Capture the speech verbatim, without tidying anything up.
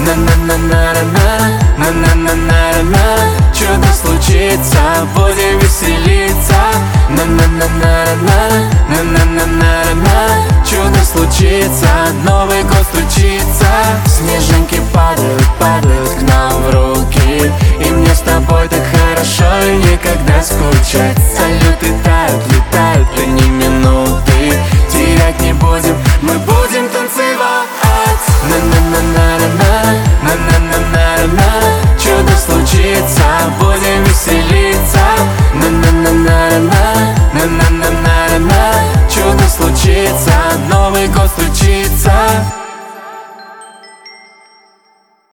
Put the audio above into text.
На-на-на-на-на-на, на-на-на-на-на-на. Чудо случится, будем веселиться. На-на-на-на-на, на-на-на-на-на. Чудо случится, Новый год стучится. Снежинки падают, падают к нам в руки, и мне с тобой так хорошо и никогда скучать. Салюты тают, летают, и ни минуты терять не будем, мы будем танцевать. На-на-на-на-на-на, на-на-на-на-на. Чудо случится, будем веселиться. На-на-на-на-на.